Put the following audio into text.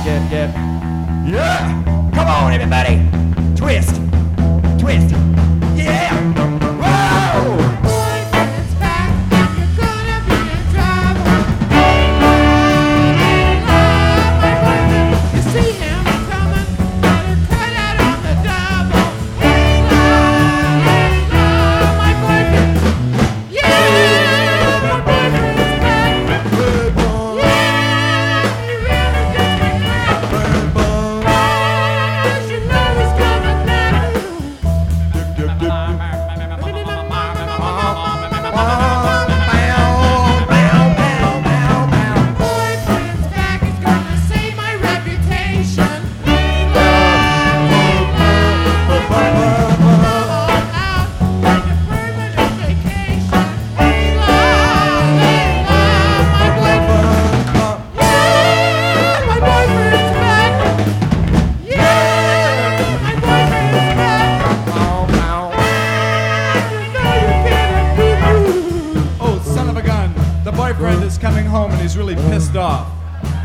dip. Yeah! Come on, everybody! Twist! Twist! Yeah! Whoa! Boyfriend's back, you're gonna be in trouble. You see him coming, better cut out on the double. My boyfriend. Yeah, my boyfriend's back. Yeah, he really gets me mad. You know he's coming now. Boyfriend's back, he's gonna save my reputation. Oh, son of a gun. The boyfriend is coming home and he's really pissed off.